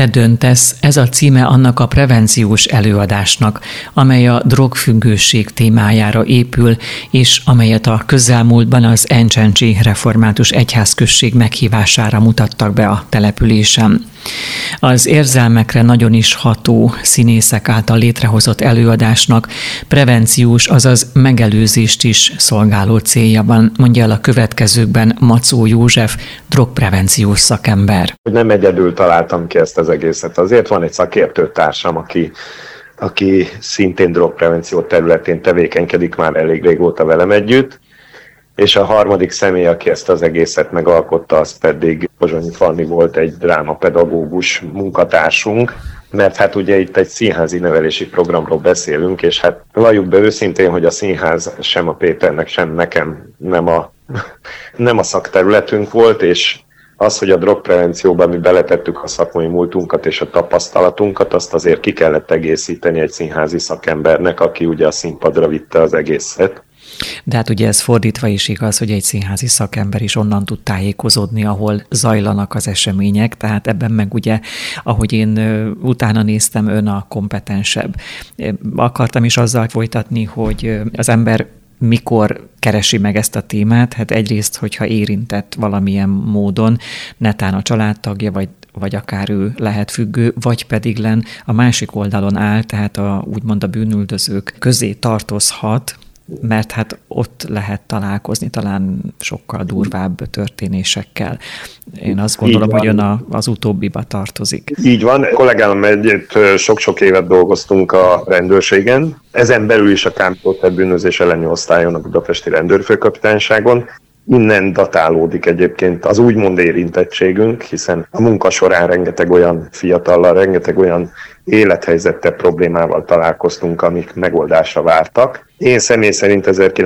Te döntesz, ez a címe annak a prevenciós előadásnak, amely a drogfüggőség témájára épül, és amelyet a közelmúltban az Encsencsi Református Egyházközség meghívására mutattak be a településen. Az érzelmekre nagyon is ható színészek által létrehozott előadásnak prevenciós, azaz megelőzést is szolgáló célja van, mondja el a következőkben Macó József, drogprevenciós szakember. Nem egyedül találtam ki ezt az egészet. Azért van egy szakértőtársam, aki szintén drogprevenció területén tevékenykedik már elég régóta velem együtt, és a harmadik személy, aki ezt az egészet megalkotta, az pedig Pozsonyi Fanni volt, egy drámapedagógus munkatársunk, mert hát ugye itt egy színházi nevelési programról beszélünk, és hát valljuk be őszintén, hogy a színház sem a Péternek, sem nekem nem a szakterületünk volt, és az, hogy a drogprevencióban mi beletettük a szakmai múltunkat és a tapasztalatunkat, azt azért ki kellett egészíteni egy színházi szakembernek, aki ugye a színpadra vitte az egészet. De hát ugye ez fordítva is igaz, hogy egy színházi szakember is onnan tud tájékozódni, ahol zajlanak az események, tehát ebben meg ugye, ahogy én utána néztem, ön a kompetensebb. Akartam is azzal folytatni, hogy az ember mikor keresi meg ezt a témát, hát egyrészt, hogyha érintett valamilyen módon, netán a családtagja, vagy akár ő lehet függő, vagy pedig a másik oldalon áll, tehát úgymond a bűnüldözők közé tartozhat, mert hát ott lehet találkozni talán sokkal durvább történésekkel. Én azt gondolom, hogy ön az utóbbiba tartozik. Így van. A kollégám együtt sok-sok évet dolgoztunk a rendőrségen. Ezen belül is a kábítószer bűnözés elleni osztályon, a budapesti rendőrfőkapitányságon. Innen datálódik egyébként az úgymond érintettségünk, hiszen a munka során rengeteg olyan fiatallal, rengeteg olyan élethelyzettel, problémával találkoztunk, amik megoldásra vártak. Én személy szerint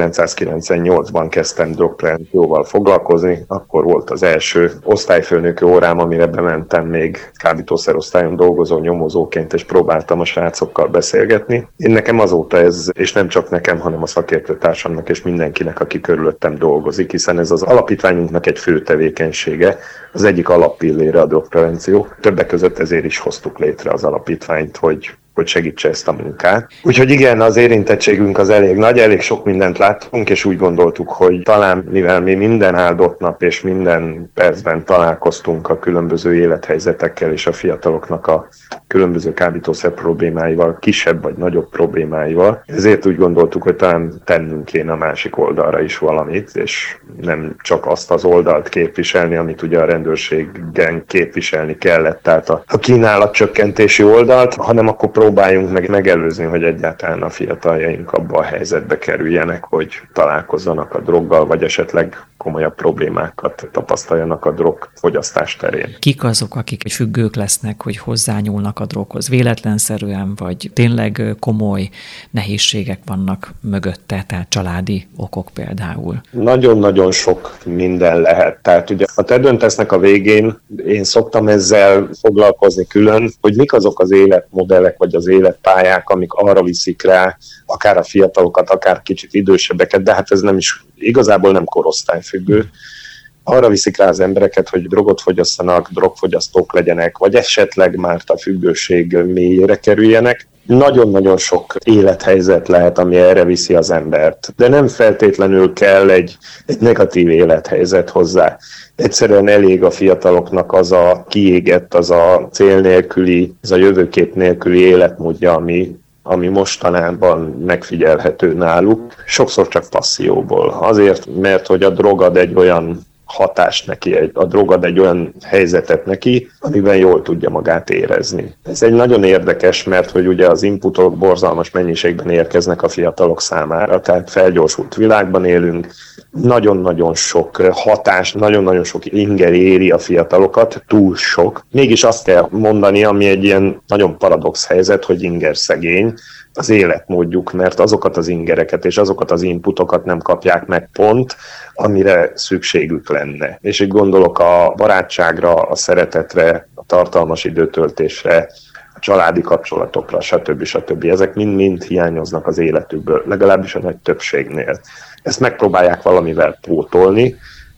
1998-ban kezdtem drogprevencióval foglalkozni, akkor volt az első osztályfőnöki órám, amire bementem még kábítószerosztályon dolgozó nyomozóként, és próbáltam a srácokkal beszélgetni. Én nekem azóta ez, és nem csak nekem, hanem a szakértőtársamnak és mindenkinek, aki körülöttem dolgozik, hiszen ez az alapítványunknak egy fő tevékenysége, az egyik alappillére a drogprevenció. Többek között ezért is hoztuk létre az alapítványt, hogy segítse ezt a munkát. Úgyhogy igen, az érintettségünk az elég nagy, elég sok mindent láttunk, és úgy gondoltuk, hogy talán mivel mi minden áldott nap és minden percben találkoztunk a különböző élethelyzetekkel és a fiataloknak a különböző kábítószer problémáival, kisebb vagy nagyobb problémáival, ezért úgy gondoltuk, hogy talán tennünk kéne a másik oldalra is valamit, és nem csak azt az oldalt képviselni, amit ugye a rendőrségen képviselni kellett, tehát a kínálatcsökkentési oldalt, hanem akkor próbáljunk meg megelőzni, hogy egyáltalán a fiataljaink abba a helyzetbe kerüljenek, hogy találkozzanak a droggal, vagy esetleg komolyabb problémákat tapasztaljanak a drogfogyasztás terén. Kik azok, akik függők lesznek, hogy hozzányúlnak a droghoz? Véletlenszerűen, vagy tényleg komoly nehézségek vannak mögötte, tehát családi okok például? Nagyon-nagyon sok minden lehet. Tehát ugye a Te döntesznek a végén én szoktam ezzel foglalkozni külön, hogy mik azok az életmodellek, vagy az életpályák, amik arra viszik rá akár a fiatalokat, akár kicsit idősebbeket, de hát ez nem is, igazából nem korosztályfüggő. Arra viszik rá az embereket, hogy drogot fogyasszanak, drogfogyasztók legyenek, vagy esetleg már a függőség mélyére kerüljenek. Nagyon-nagyon sok élethelyzet lehet, ami erre viszi az embert, de nem feltétlenül kell egy negatív élethelyzet hozzá. Egyszerűen elég a fiataloknak az a kiégett, az a cél nélküli, az a jövőkép nélküli életmódja, ami mostanában megfigyelhető náluk, sokszor csak passzióból. Azért, mert hogy a drog ad egy olyan hatást neki, a drog ad egy olyan helyzetet neki, amiben jól tudja magát érezni. Ez egy nagyon érdekes, mert hogy ugye az inputok borzalmas mennyiségben érkeznek a fiatalok számára, tehát felgyorsult világban élünk, nagyon-nagyon sok hatás, nagyon-nagyon sok inger éri a fiatalokat, túl sok. Mégis azt kell mondani, ami egy ilyen nagyon paradox helyzet, hogy inger szegény az életmódjuk, mert azokat az ingereket és azokat az inputokat nem kapják meg pont, amire szükségük lenne. És itt gondolok a barátságra, a szeretetre, a tartalmas időtöltésre, a családi kapcsolatokra, stb. Ezek mind-mind hiányoznak az életükből, legalábbis a nagy többségnél. Ezt megpróbálják valamivel pótolni,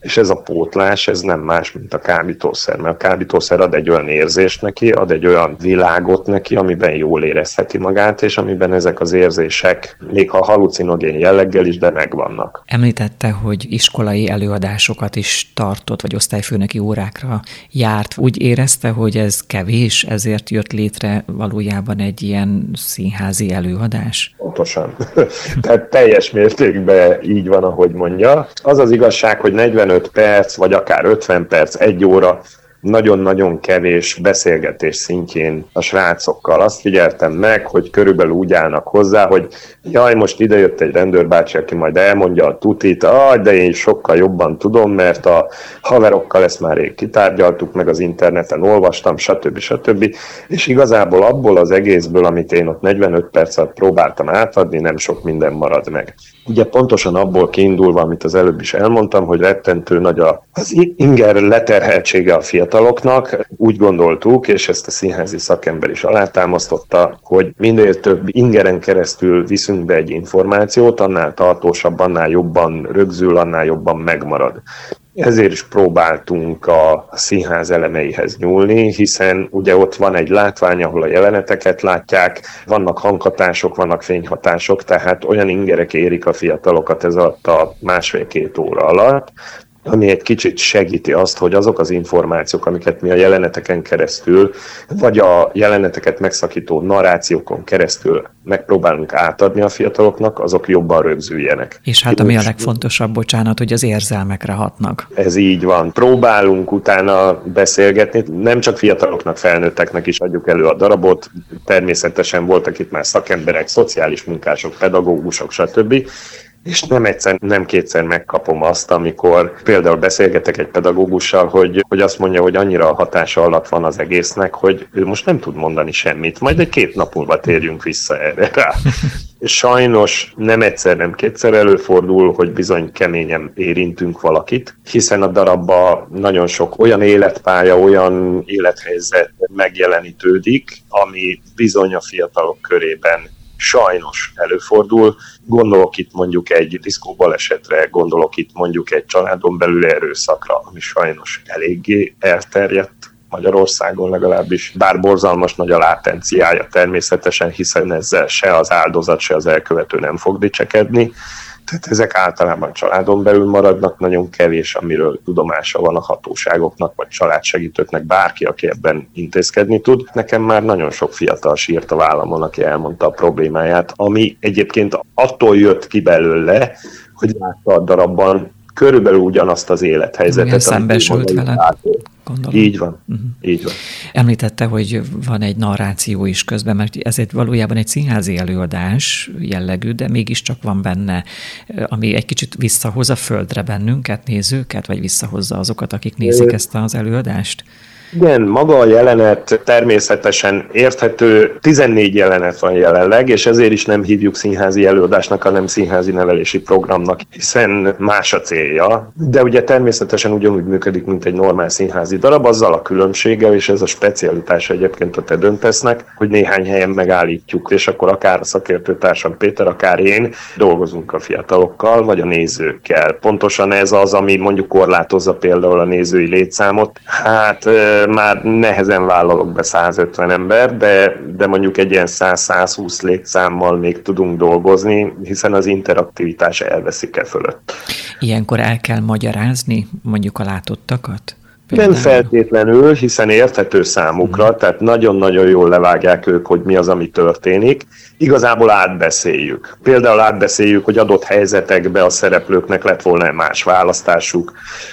és ez a pótlás, ez nem más, mint a kábítószer, mert a kábítószer ad egy olyan érzést neki, ad egy olyan világot neki, amiben jól érezheti magát, és amiben ezek az érzések, még ha halucinogén jelleggel is, de megvannak. Említette, hogy iskolai előadásokat is tartott, vagy osztályfőnöki órákra járt. Úgy érezte, hogy ez kevés, ezért jött létre valójában egy ilyen színházi előadás? Pontosan. Tehát teljes mértékben így van, ahogy mondja. Az az igazság, hogy 45 perc, vagy akár 50 perc, 1 óra, nagyon-nagyon kevés beszélgetés szintjén a srácokkal. Azt figyeltem meg, hogy körülbelül úgy állnak hozzá, hogy jaj, most idejött egy rendőrbácsi, aki majd elmondja a tutit, de én sokkal jobban tudom, mert a haverokkal ezt már rég kitárgyaltuk, meg az interneten olvastam, stb. És igazából abból az egészből, amit én ott 45 perc alatt próbáltam átadni, nem sok minden marad meg. Ugye pontosan abból kiindulva, amit az előbb is elmondtam, hogy rettentő nagy az inger leterheltsége a fiataloknak, úgy gondoltuk, és ezt a színházi szakember is alátámasztotta, hogy minél több ingeren keresztül viszünk be egy információt, annál tartósabb, annál jobban rögzül, annál jobban megmarad. Ezért is próbáltunk a színház elemeihez nyúlni, hiszen ugye ott van egy látvány, ahol a jeleneteket látják, vannak hanghatások, vannak fényhatások, tehát olyan ingerek érik a fiatalokat ez alatt a 1,5-2 óra alatt, ami egy kicsit segíti azt, hogy azok az információk, amiket mi a jeleneteken keresztül, vagy a jeleneteket megszakító narrációkon keresztül megpróbálunk átadni a fiataloknak, azok jobban rögzüljenek. És hát ami a legfontosabb, bocsánat, hogy az érzelmekre hatnak. Ez így van. Próbálunk utána beszélgetni, nem csak fiataloknak, felnőtteknek is adjuk elő a darabot, természetesen voltak itt már szakemberek, szociális munkások, pedagógusok, stb., és nem egyszer, nem kétszer megkapom azt, amikor például beszélgetek egy pedagógussal, hogy azt mondja, hogy annyira a hatása alatt van az egésznek, hogy ő most nem tud mondani semmit, majd egy 2 nap múlva térjünk vissza erre rá. És sajnos nem egyszer, nem kétszer előfordul, hogy bizony keményen érintünk valakit, hiszen a darabban nagyon sok olyan életpálya, olyan élethelyzet megjelenítődik, ami bizony a fiatalok körében sajnos előfordul. Gondolok itt mondjuk egy diszkóbalesetre, gondolok itt mondjuk egy családon belül erőszakra, ami sajnos eléggé elterjedt Magyarországon legalábbis, bár borzalmas nagy a látenciája természetesen, hiszen ezzel se az áldozat, se az elkövető nem fog dicsekedni. Tehát ezek általában családon belül maradnak, nagyon kevés, amiről tudomása van a hatóságoknak, vagy családsegítőknek, bárki, aki ebben intézkedni tud. Nekem már nagyon sok fiatal sírt a vállamon, aki elmondta a problémáját, ami egyébként attól jött ki belőle, hogy látta a darabban körülbelül ugyanazt az élethelyzetet. Igen, szembesült vele. Gondolom. Így van. Így van. Említette, hogy van egy narráció is közben, mert ez valójában egy színházi előadás jellegű, de mégiscsak van benne, ami egy kicsit visszahoz a földre bennünket, nézőket, vagy visszahozza azokat, akik nézik ezt az előadást? Igen, maga a jelenet természetesen érthető, 14 jelenet van jelenleg, és ezért is nem hívjuk színházi előadásnak, hanem színházi nevelési programnak, hiszen más a célja. De ugye természetesen ugyanúgy működik, mint egy normál színházi darab, azzal a különbséggel, és ez a specialitása egyébként a Te döntesznek, hogy néhány helyen megállítjuk, és akkor akár a szakértőtársam Péter, akár én dolgozunk a fiatalokkal, vagy a nézőkkel. Pontosan ez az, ami mondjuk korlátozza például a nézői létszámot. Hát már nehezen vállalok be 150 ember, de mondjuk egy ilyen 100-120 létszámmal még tudunk dolgozni, hiszen az interaktivitás elveszik fölött. Ilyenkor el kell magyarázni mondjuk a látottakat? Nem feltétlenül, hiszen érthető számukra, tehát nagyon-nagyon jól levágják ők, hogy mi az, ami történik. Igazából átbeszéljük. Például átbeszéljük, hogy adott helyzetekben a szereplőknek lett volna más választásuk,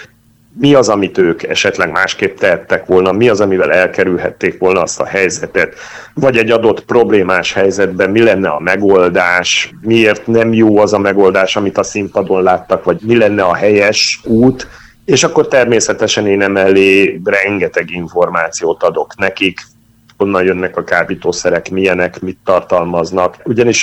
mi az, amit ők esetleg másképp tehettek volna, mi az, amivel elkerülhették volna azt a helyzetet, vagy egy adott problémás helyzetben mi lenne a megoldás, miért nem jó az a megoldás, amit a színpadon láttak, vagy mi lenne a helyes út, és akkor természetesen én emellé rengeteg információt adok nekik, honnan jönnek a kábítószerek, milyenek, mit tartalmaznak, ugyanis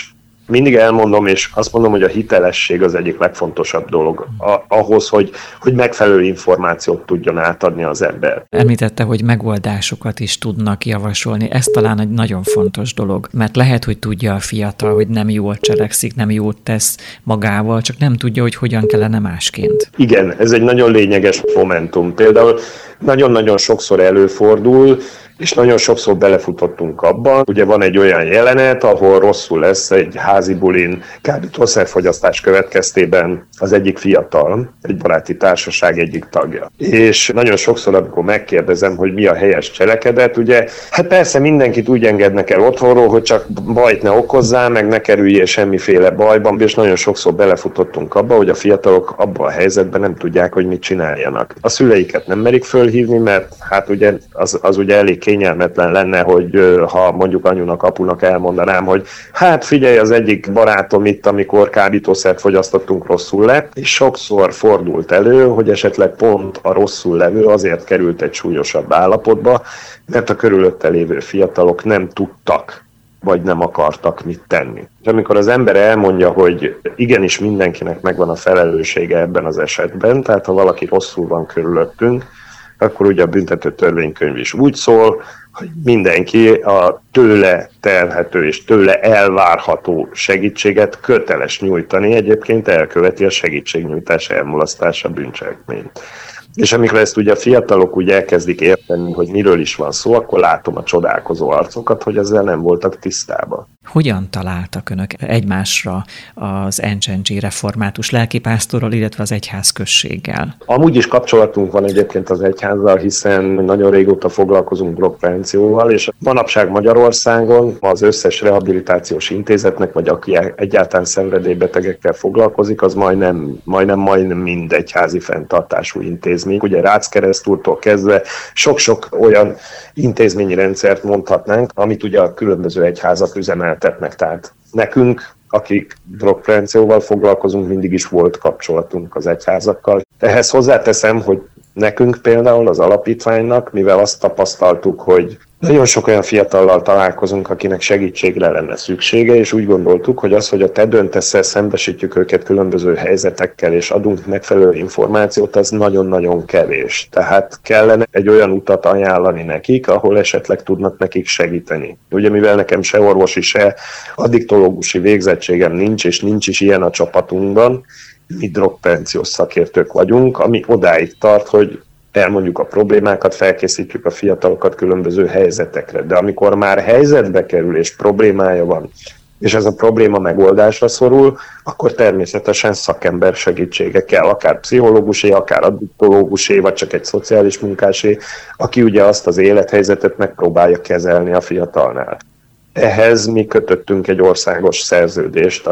mindig elmondom, és azt mondom, hogy a hitelesség az egyik legfontosabb dolog ahhoz, hogy megfelelő információt tudjon átadni az ember. Említette, hogy megoldásokat is tudnak javasolni. Ez talán egy nagyon fontos dolog, mert lehet, hogy tudja a fiatal, hogy nem jól cselekszik, nem jót tesz magával, csak nem tudja, hogy hogyan kellene másként. Igen, ez egy nagyon lényeges momentum. Például nagyon-nagyon sokszor előfordul, és nagyon sokszor belefutottunk abban. Ugye van egy olyan jelenet, ahol rosszul lesz egy házi bulin kábítószerfogyasztás következtében az egyik fiatal, egy baráti társaság egyik tagja. És nagyon sokszor, amikor megkérdezem, hogy mi a helyes cselekedet, ugye, hát persze mindenkit úgy engednek el otthonról, hogy csak bajt ne okozzál, meg ne kerüljél semmiféle bajban, és nagyon sokszor belefutottunk abba, hogy a fiatalok abban a helyzetben nem tudják, hogy mit csináljanak. A szüleiket nem merik fölhívni, mert hát ugye az ugye elég kényelmetlen lenne, hogy ha mondjuk anyunak, apunak elmondanám, hogy hát figyelj, az egyik barátom itt, amikor kábítószert fogyasztottunk, rosszul lett, és sokszor fordult elő, hogy esetleg pont a rosszul levő azért került egy súlyosabb állapotba, mert a körülötte lévő fiatalok nem tudtak, vagy nem akartak mit tenni. És amikor az ember elmondja, hogy igenis mindenkinek megvan a felelőssége ebben az esetben, tehát ha valaki rosszul van körülöttünk, akkor ugye a büntető törvénykönyv is úgy szól, hogy mindenki a tőle telhető és tőle elvárható segítséget köteles nyújtani, egyébként elköveti a segítségnyújtás elmulasztása bűncselekményt. És amikor ezt ugye a fiatalok úgy elkezdik érteni, hogy miről is van szó, akkor látom a csodálkozó arcokat, hogy ezzel nem voltak tisztában. Hogyan találtak önök egymásra az NCNG református lelkipásztorral, illetve az egyházközséggel? Amúgy is kapcsolatunk van egyébként az egyházzal, hiszen nagyon régóta foglalkozunk drogprevencióval, és manapság Magyarországon az összes rehabilitációs intézetnek, vagy aki egyáltalán szenvedélybetegekkel foglalkozik, az majdnem mind egyházi fenntartású intézmény. Ugye Rácz-Keresztúrtól kezdve sok-sok olyan intézményi rendszert mondhatnánk, amit ugye a különböző egyházak üzemeltetnek. Tehát nekünk, akik drogprevencióval foglalkozunk, mindig is volt kapcsolatunk az egyházakkal. Ehhez hozzáteszem, hogy nekünk például az alapítványnak, mivel azt tapasztaltuk, hogy nagyon sok olyan fiatallal találkozunk, akinek segítségre lenne szüksége, és úgy gondoltuk, hogy az, hogy a te döntesszel szembesítjük őket különböző helyzetekkel, és adunk megfelelő információt, az nagyon-nagyon kevés. Tehát kellene egy olyan utat ajánlani nekik, ahol esetleg tudnak nekik segíteni. Ugye mivel nekem se orvosi, se addiktológusi végzettségem nincs, és nincs is ilyen a csapatunkban, mi drogprevenciós szakértők vagyunk, ami odáig tart, hogy elmondjuk a problémákat, felkészítjük a fiatalokat különböző helyzetekre. De amikor már helyzetbe kerül és problémája van, és ez a probléma megoldásra szorul, akkor természetesen szakember segítsége kell, akár pszichológusé, akár addiktológusé, vagy csak egy szociális munkásé, aki ugye azt az élethelyzetet megpróbálja kezelni a fiatalnál. Ehhez mi kötöttünk egy országos szerződést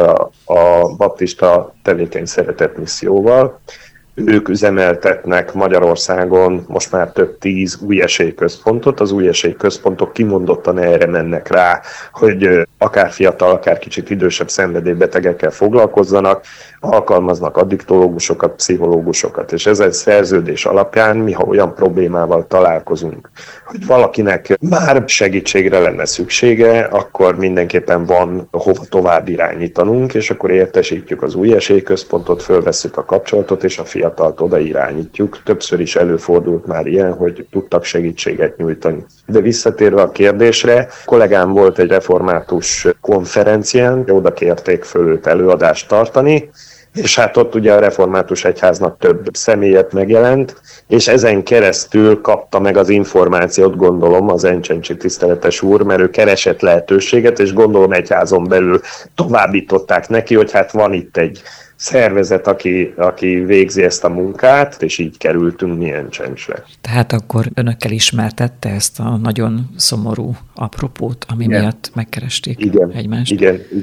a Baptista Tevékeny Szeretet Misszióval. Ők üzemeltetnek Magyarországon most már több 10 új esélyközpontot. Az új esélyközpontok kimondottan erre mennek rá, hogy akár fiatal, akár kicsit idősebb szenvedélybetegekkel foglalkozzanak, alkalmaznak addiktológusokat, pszichológusokat, és ezen szerződés alapján mi, ha olyan problémával találkozunk, hogy valakinek már segítségre lenne szüksége, akkor mindenképpen van hova tovább irányítanunk, és akkor értesítjük az új esélyközpontot, fölvesszük a kapcsolatot, és a fiatalt oda irányítjuk. Többször is előfordult már ilyen, hogy tudtak segítséget nyújtani. De visszatérve a kérdésre, kollégám volt egy református konferencián, oda kérték föl őt előadást tartani, és hát ott ugye a református egyháznak több személyet megjelent, és ezen keresztül kapta meg az információt, gondolom, az NCNG tiszteletes úr, mert ő keresett lehetőséget, és gondolom egyházon belül továbbították neki, hogy hát van itt egy szervezet, aki végzi ezt a munkát, és így kerültünk mi NCNG-re. Tehát akkor önökkel ismertette ezt a nagyon szomorú apropót, ami miatt megkeresték egymást?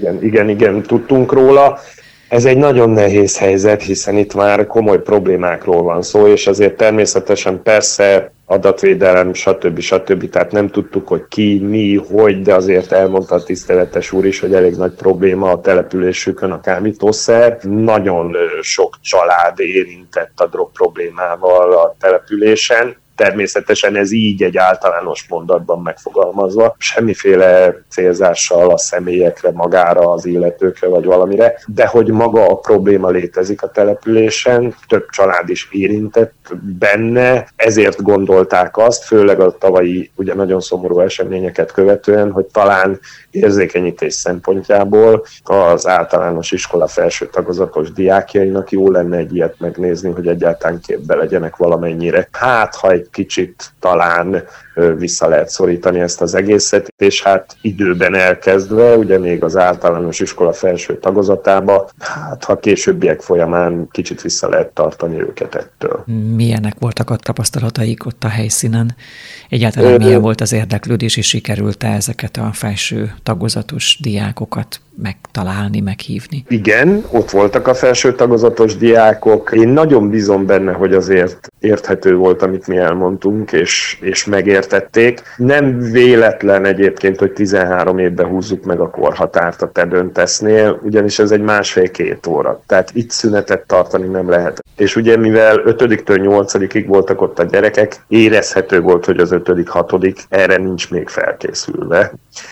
Igen, tudtunk róla. Ez egy nagyon nehéz helyzet, hiszen itt már komoly problémákról van szó, és azért természetesen persze adatvédelem, stb. Tehát nem tudtuk, hogy ki, mi, hogy, de azért elmondta a tiszteletes úr is, hogy elég nagy probléma a településükön a kábítószer. Nagyon sok család érintett a drog problémával a településen, Természetesen ez így egy általános mondatban megfogalmazva, semmiféle célzással a személyekre, magára, az illetőkre vagy valamire, de hogy maga a probléma létezik a településen, több család is érintett benne, ezért gondolták azt, főleg a tavalyi ugye nagyon szomorú eseményeket követően, hogy talán érzékenyítés szempontjából az általános iskola felső tagozatos diákjainak jó lenne egy ilyet megnézni, hogy egyáltalán képbe legyenek valamennyire. Hát, ha egy kicsit talán vissza lehet szorítani ezt az egészet, és hát időben elkezdve, ugye még az általános iskola felső tagozatába, hát ha későbbiek folyamán kicsit vissza lehet tartani őket ettől. Milyenek voltak a tapasztalataik ott a helyszínen? Egyáltalán milyen volt az érdeklődés, és sikerült-e ezeket a felső tagozatos diákokat megtalálni, meghívni? Igen, ott voltak a felső tagozatos diákok. Én nagyon bízom benne, hogy azért érthető volt, amit mi elmondtunk, és megértették. Nem véletlen egyébként, hogy 13 évben húzzuk meg a korhatárt a Te döntesznél, ugyanis ez egy 1,5-2 óra. Tehát itt szünetet tartani nem lehet. És ugye mivel 5-től 8-ig voltak ott a gyerekek, érezhető volt, hogy az 5-6 erre nincs még felkészülve.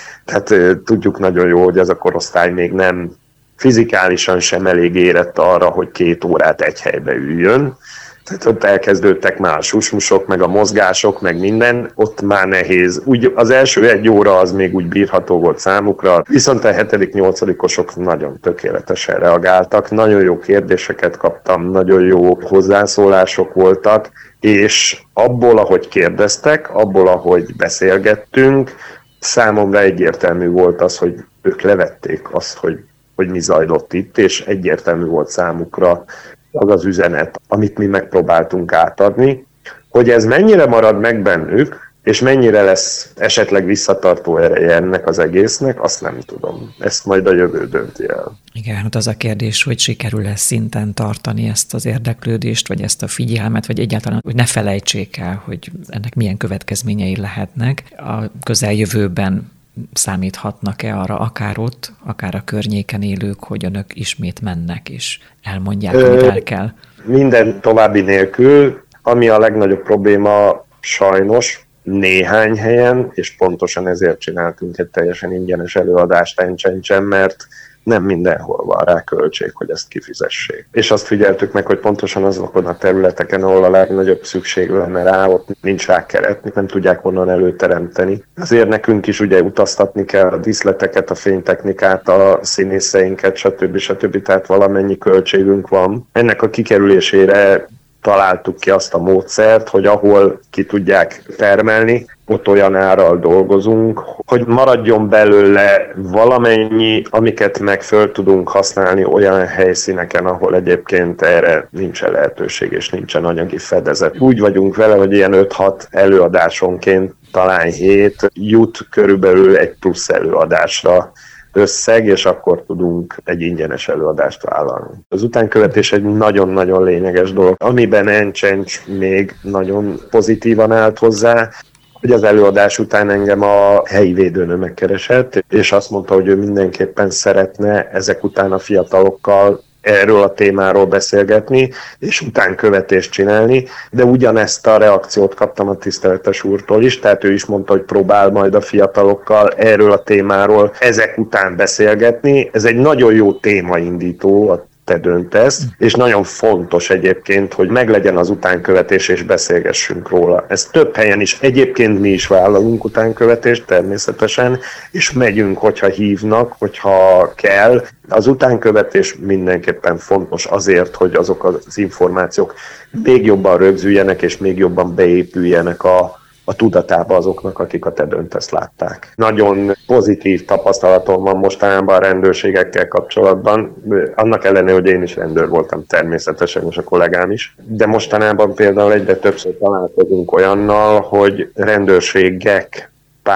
Tehát tudjuk nagyon jó, hogy ez a korosztály még nem fizikálisan sem elég érett arra, hogy 2 órát egy helybe üljön. Tehát ott elkezdődtek már a susmusok, meg a mozgások, meg minden, ott már nehéz. Úgy az első 1 óra az még úgy bírható volt számukra, viszont a 7.-8-osok nagyon tökéletesen reagáltak, nagyon jó kérdéseket kaptam, nagyon jó hozzászólások voltak, és abból, ahogy kérdeztek, abból, ahogy beszélgettünk, számomra egyértelmű volt az, hogy ők levették azt, hogy mi zajlott itt, és egyértelmű volt számukra az az üzenet, amit mi megpróbáltunk átadni. Hogy ez mennyire marad meg bennük, és mennyire lesz esetleg visszatartó ereje ennek az egésznek, azt nem tudom. Ezt majd a jövő dönti el. Igen, hát az a kérdés, hogy sikerül-e szinten tartani ezt az érdeklődést, vagy ezt a figyelmet, vagy egyáltalán, hogy ne felejtsék el, hogy ennek milyen következményei lehetnek. A közeljövőben számíthatnak-e arra, akár ott, akár a környéken élők, hogy önök ismét mennek, és elmondják, amit el kell? Minden további nélkül, ami a legnagyobb probléma sajnos, néhány helyen, és pontosan ezért csináltunk egy teljesen ingyenes előadást Encsencsen, mert nem mindenhol van rá költség, hogy ezt kifizessék. És azt figyeltük meg, hogy pontosan azokon a területeken, ahol a legnagyobb szükség lenne rá, ott nincs rá keret, nem tudják onnan előteremteni. Azért nekünk is ugye utaztatni kell a díszleteket, a fénytechnikát, a színészeinket, stb. Tehát valamennyi költségünk van. Ennek a kikerülésére találtuk ki azt a módszert, hogy ahol ki tudják termelni, ott olyan árral dolgozunk, hogy maradjon belőle valamennyi, amiket meg föl tudunk használni olyan helyszíneken, ahol egyébként erre nincsen lehetőség és nincsen anyagi fedezet. Úgy vagyunk vele, hogy ilyen 5-6 előadásonként, talán 7 jut körülbelül egy plusz előadásra összeg, és akkor tudunk egy ingyenes előadást vállalni. Az utánkövetés egy nagyon-nagyon lényeges dolog, amiben Encsencs még nagyon pozitívan állt hozzá, hogy az előadás után engem a helyi védőnő megkeresett, és azt mondta, hogy ő mindenképpen szeretne ezek után a fiatalokkal erről a témáról beszélgetni, és utánkövetést csinálni, de ugyanezt a reakciót kaptam a tiszteletes úrtól is, tehát ő is mondta, hogy próbál majd a fiatalokkal erről a témáról ezek után beszélgetni. Ez egy nagyon jó témaindító, a Te döntesz, és nagyon fontos egyébként, hogy meglegyen az utánkövetés, és beszélgessünk róla. Ez több helyen is. Egyébként mi is vállalunk utánkövetést természetesen, és megyünk, hogyha hívnak, hogyha kell. Az utánkövetés mindenképpen fontos azért, hogy azok az információk még jobban rögzüljenek, és még jobban beépüljenek a tudatába azoknak, akik a Te döntesz látták. Nagyon pozitív tapasztalatom van mostanában a rendőrségekkel kapcsolatban, annak ellenére, hogy én is rendőr voltam természetesen, és a kollégám is, de mostanában például egyre többször találkozunk olyannal, hogy rendőrségek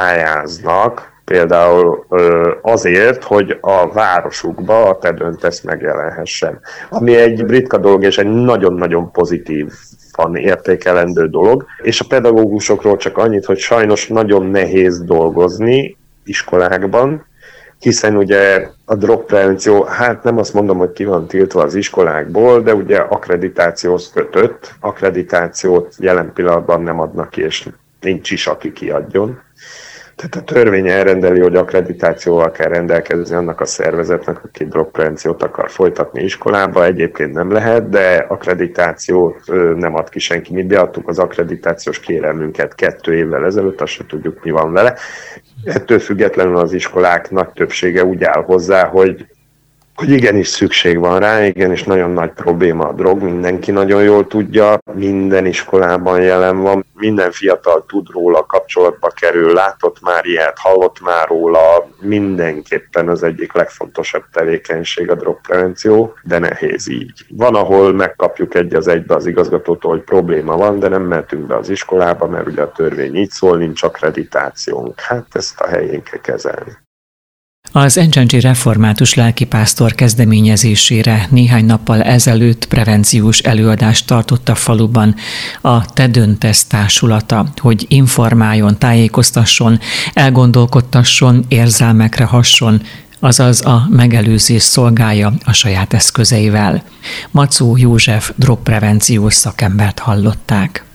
pályáznak, például azért, hogy a városukba a Te döntesz megjelenhessen. Ami egy ritka dolog, és egy nagyon-nagyon pozitív értékelendő dolog, és a pedagógusokról csak annyit, hogy sajnos nagyon nehéz dolgozni iskolákban, hiszen ugye a drogprevenció, hát nem azt mondom, hogy ki van tiltva az iskolákból, de ugye akkreditációhoz kötött, akkreditációt jelen pillanatban nem adnak ki, és nincs is, aki kiadjon. Tehát a törvény elrendeli, hogy akkreditációval kell rendelkezni annak a szervezetnek, aki drogprevenciót akar folytatni iskolába. Egyébként nem lehet, de akkreditációt nem ad ki senki. Mi beadtuk az akkreditációs kérelmünket 2 évvel ezelőtt, azt se tudjuk, mi van vele. Ettől függetlenül az iskolák nagy többsége úgy áll hozzá, hogy igenis szükség van rá, igenis nagyon nagy probléma a drog, mindenki nagyon jól tudja, minden iskolában jelen van, minden fiatal tud róla, kapcsolatba kerül, látott már ilyet, hallott már róla, mindenképpen az egyik legfontosabb tevékenység a drogprevenció, de nehéz így. Van, ahol megkapjuk egy az egybe az igazgatótól, hogy probléma van, de nem mehetünk be az iskolába, mert ugye a törvény így szól, nincs akkreditációnk. Hát ezt a helyén kell kezelni. Az Encsenci református lelkipásztor kezdeményezésére néhány nappal ezelőtt prevenciós előadást tartott a faluban a Te döntesz társulata, hogy informáljon, tájékoztasson, elgondolkodtasson, érzelmekre hasson, azaz a megelőzés szolgálja a saját eszközeivel. Macó József drogprevenciós szakembert hallották.